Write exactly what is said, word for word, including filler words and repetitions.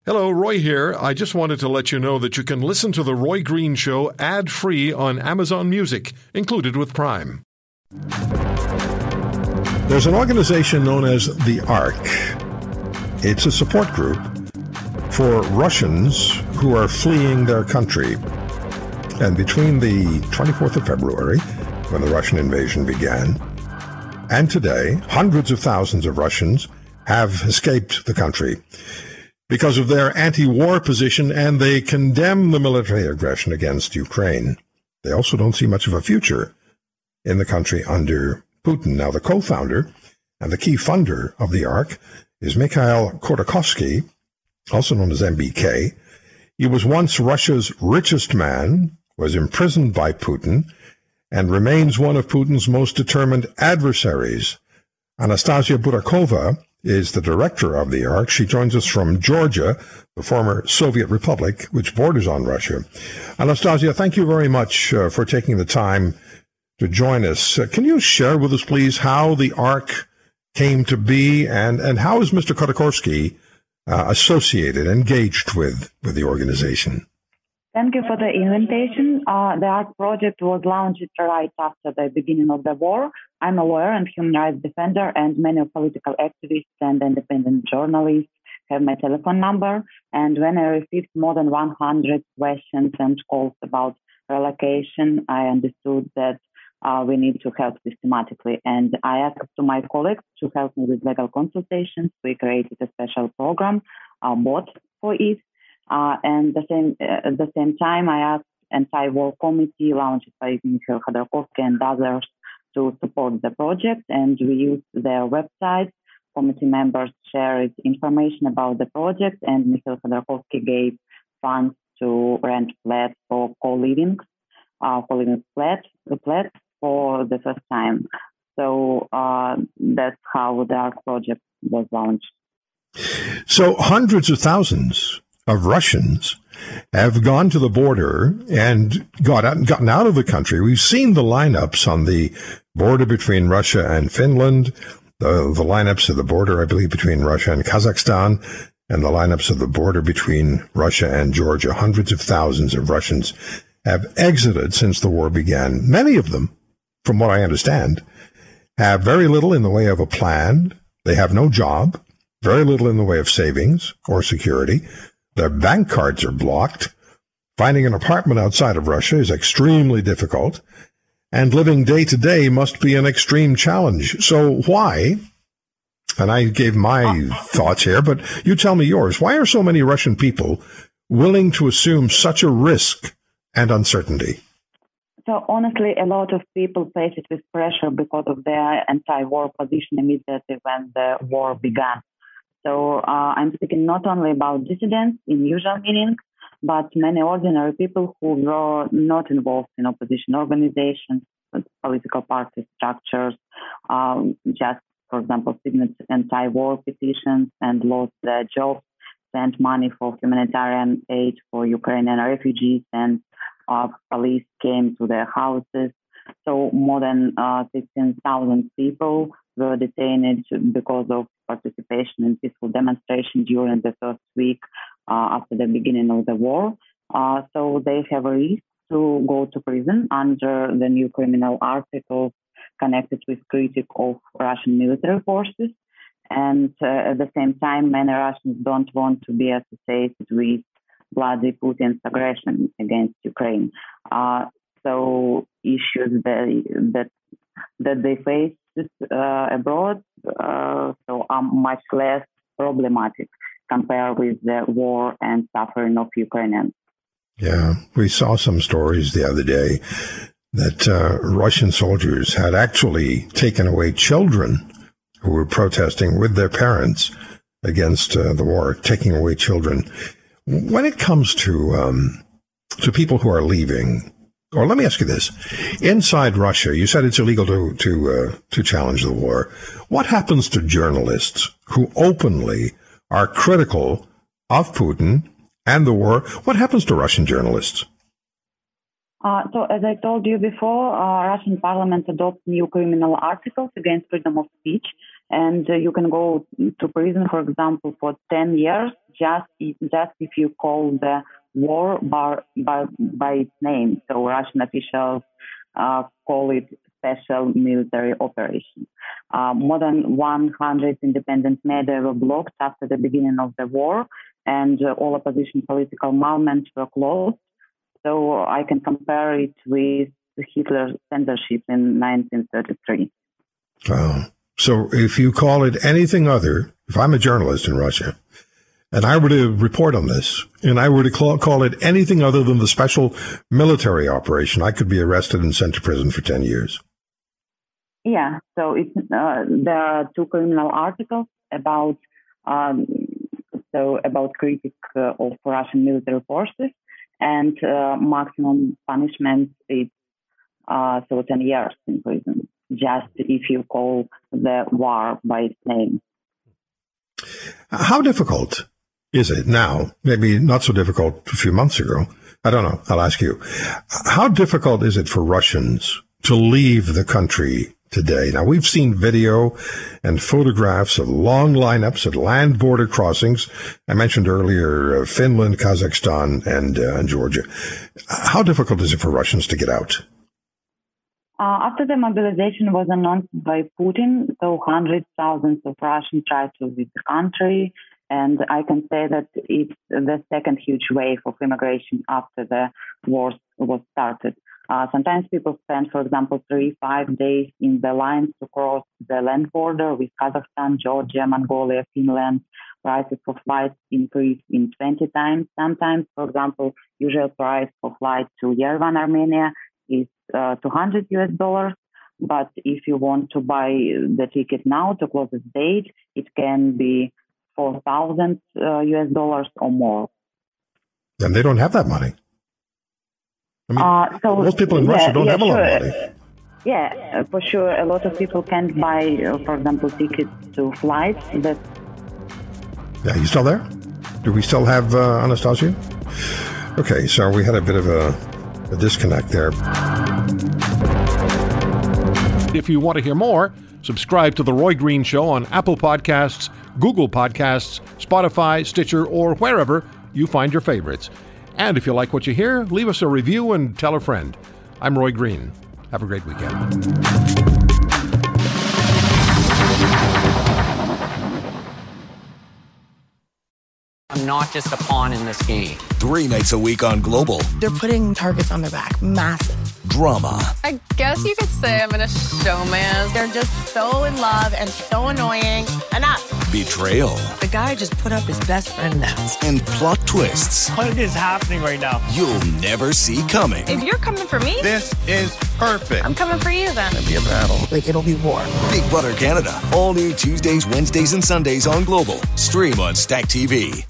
Hello, Roy here. I just wanted to let you know that you can listen to The Roy Green Show ad-free on Amazon Music, included with Prime. There's an organization known as the ARC. It's a support group for Russians who are fleeing their country. And between the twenty-fourth of February, when the Russian invasion began, and today, hundreds of thousands of Russians have escaped the country because of their anti-war position, and they condemn the military aggression against Ukraine. They also don't see much of a future in the country under Putin. Now, the co-founder and the key funder of the ARC is Mikhail Khodorkovsky, also known as M B K. He was once Russia's richest man, was imprisoned by Putin, and remains one of Putin's most determined adversaries. Anastasia Burakova is the director of the ARC. She joins us from Georgia, the former Soviet Republic, which borders on Russia. Anastasia, thank you very much uh, for taking the time to join us. Uh, can you share with us, please, how the ARC came to be, and, and how is Mister Khodorkovsky uh, associated, engaged with, with the organization? Thank you for the invitation. Uh, the ARC project was launched right after the beginning of the war. I'm a lawyer and human rights defender, and many political activists and independent journalists have my telephone number. And when I received more than one hundred questions and calls about relocation, I understood that uh, we need to help systematically. And I asked to my colleagues to help me with legal consultations. We created a special program, a bot for it. Uh, and the same, uh, at the same time, I asked anti-war committee launched by Mikhail Khodorkovsky and others to support the project, and we used their website. Committee members shared information about the project, and Mikhail Khodorkovsky gave funds to rent flats for co-living, uh, co-living flats, flats for the first time. So uh, that's how the ARC project was launched. So hundreds of thousands of Russians have gone to the border and got out, gotten out of the country. We've seen the lineups on the border between Russia and Finland, the, the lineups of the border, I believe, between Russia and Kazakhstan, and the lineups of the border between Russia and Georgia. Hundreds of thousands of Russians have exited since the war began. Many of them, from what I understand, have very little in the way of a plan. They have no job, very little in the way of savings or security. Their bank cards are blocked. Finding an apartment outside of Russia is extremely difficult, and living day to day must be an extreme challenge. So why, and I gave my thoughts here, but you tell me yours, why are so many Russian people willing to assume such a risk and uncertainty? So honestly, a lot of people face it with pressure because of their anti-war position immediately when the war began. So uh, I'm speaking not only about dissidents in usual meaning, but many ordinary people who were not involved in opposition organizations, political party structures, um, just, for example, signed anti-war petitions and lost their jobs, sent money for humanitarian aid for Ukrainian refugees, and uh, police came to their houses. So more than uh, sixteen thousand people were detained because of participation in peaceful demonstration during the first week uh, after the beginning of the war. Uh, so they have a risk to go to prison under the new criminal articles connected with critique of Russian military forces. And uh, at the same time, many Russians don't want to be associated with bloody Putin's aggression against Ukraine. Uh, so issues that, that, that they face Uh, abroad, uh, so are much less problematic compared with the war and suffering of Ukrainians. Yeah, we saw some stories the other day that uh, Russian soldiers had actually taken away children who were protesting with their parents against uh, the war, taking away children. When it comes to um, to people who are leaving, or let me ask you this. Inside Russia, you said it's illegal to to uh, to challenge the war. What happens to journalists who openly are critical of Putin and the war? What happens to Russian journalists? Uh, so, as I told you before, uh, Russian parliament adopts new criminal articles against freedom of speech, And uh, you can go to prison, for example, for ten years, just if, just if you call the war by, by, by its name. So Russian officials uh, call it special military operation. Uh, more than one hundred independent media were blocked after the beginning of the war, and uh, all opposition political movements were closed. So I can compare it with Hitler's censorship in nineteen thirty-three. Wow. So if you call it anything other, if I'm a journalist in Russia, and I were to report on this, and I were to call, call it anything other than the special military operation, I could be arrested and sent to prison for ten years. Yeah, so it's, uh, there are two criminal articles about um, so about critique uh, of Russian military forces, and uh, maximum punishment is uh, so ten years in prison, just if you call the war by its name. How difficult is it now? Maybe not so difficult a few months ago. I don't know. I'll ask you. How difficult is it for Russians to leave the country today? Now, we've seen video and photographs of long lineups at land border crossings. I mentioned earlier uh, Finland, Kazakhstan, and, uh, and Georgia. How difficult is it for Russians to get out? Uh, after the mobilization was announced by Putin, so hundreds of thousands of Russians tried to leave the country. And I can say that it's the second huge wave of immigration after the war was started. Uh, sometimes people spend, for example, three, five days in the lines to cross the land border with Kazakhstan, Georgia, Mongolia, Finland. Prices for flights increase in twenty times. Sometimes, for example, usual price for flight to Yerevan, Armenia is uh, two hundred U S dollars. But if you want to buy the ticket now to closest date, it can be four thousand uh, U S dollars or more. And they don't have that money. I mean, uh, so, most people in yeah, Russia don't yeah, have a sure. lot of money. Yeah, for sure. A lot of people can't buy, uh, for example, tickets to flights. That. Yeah, you still there? Do we still have uh, Anastasia? Okay, so we had a bit of a, a disconnect there. If you want to hear more, subscribe to The Roy Green Show on Apple Podcasts, Google Podcasts, Spotify, Stitcher, or wherever you find your favorites. And if you like what you hear, leave us a review and tell a friend. I'm Roy Green. Have a great weekend. I'm not just a pawn in this game. Three nights a week on Global. They're putting targets on their back. Massive. Drama. I guess you could say I'm in a showman. They're just so in love and so annoying. Enough. Betrayal. The guy just put up his best friend now. And plot twists. What is happening right now? You'll never see coming. If you're coming for me, this is perfect. I'm coming for you then. It'll be a battle. Like, it'll be war. Big Brother Canada. All new Tuesdays, Wednesdays, and Sundays on Global. Stream on Stack T V.